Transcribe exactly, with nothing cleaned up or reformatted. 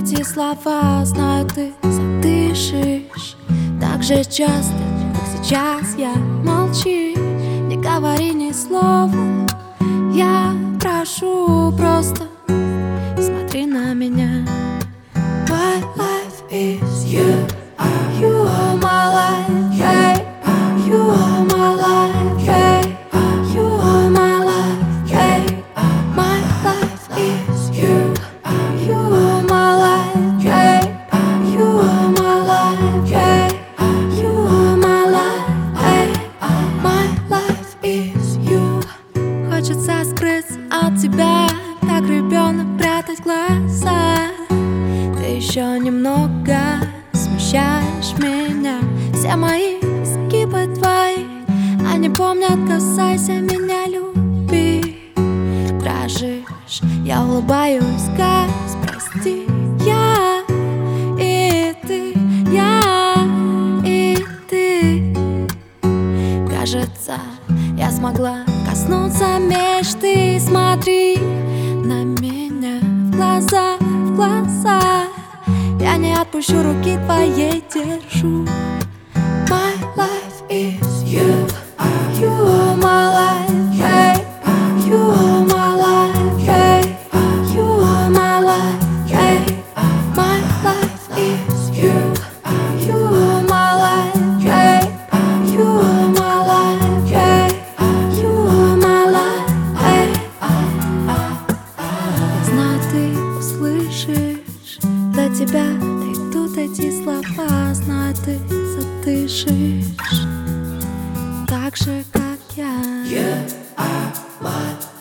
эти слова, знаю, ты задышишь так же часто, как сейчас. Я молчи, не говори ни слова. Я прошу, просто смотри на меня. My life is you. You are my life, yeah. You are my life, yeah. You are my life, yeah. My life is you. You are my life, yeah. You are my life, yeah. You are my life, yeah. My life is you. Хочется скрыться от тебя, как ребенок прятать глаза. Ты еще немного смущаешь меня. Все мои изгибы твои, они помнят, касайся меня, люби. Дрожишь, я улыбаюсь, Газ, прости. Я и ты, я и ты. Кажется, я смогла коснуться мечты. Смотри на меня в глаза, в глаза. Я не отпущу руки твоей, держу. My life is you. You are my life, yeah. You are my life, yeah. You are my life, yeah. My life is you. You are my life, yeah. You are my life, yeah. You are my life, yeah. Я знаю, ты услышишь, до тебя дойдут эти слова. Знаю, ты задышишь так же, как я. You are my